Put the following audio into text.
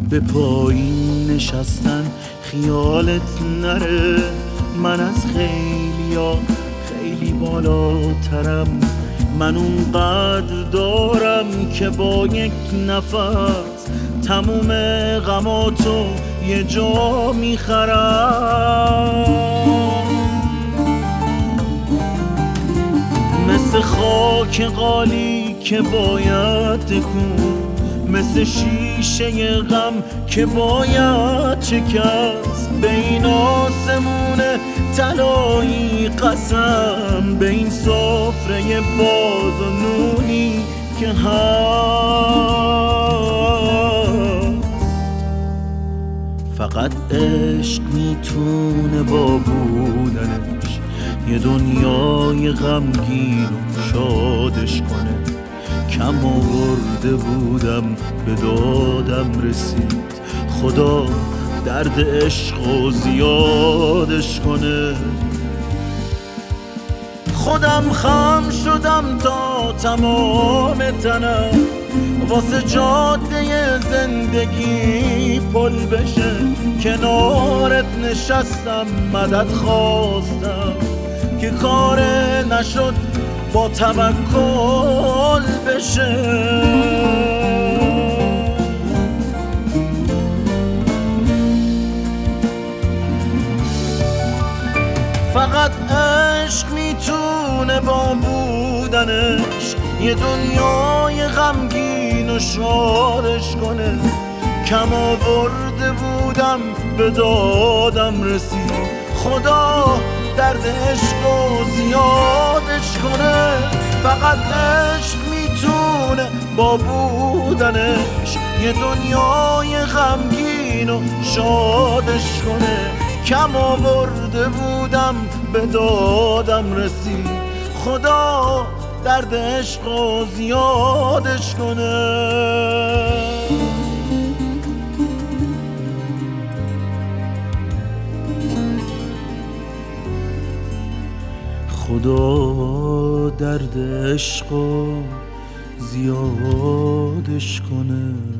به پایین نشستن خیالت نره، من از خیلیا خیلی بالاترم. من اونقدر دارم که با یک نفس تموم غماتو یه جا میخرم. مثل خاک قالی که باید تکون، مثل شیشه غم که باید شکست. به این آسمون طلایی قسم، به این سفره باز و نونی که هست. فقط عشق میتونه با بودنش یه دنیای غمگین و شادش کنه. کم آورده بودم به دادم رسید، خدا درد عشق و زیادش کنه. خودم خم شدم تا تمام تنم واسه جاده زندگی پل بشه. کنارت نشستم مدد خواستم که کار نشد با توکل بشه. فقط عشق میتونه با بودنش یه دنیای غمگین و شادش کنه. کم آورده بودم به دادم رسید، خدا درد عشق و زیادش کنه. فقط عشق میتونه با بودنش یه دنیای غمگین و شادش کنه. کم آورده بودم به دادم رسید، خدا درد عشق و زیادش کنه. خدا درد عشق و زیادش کنه.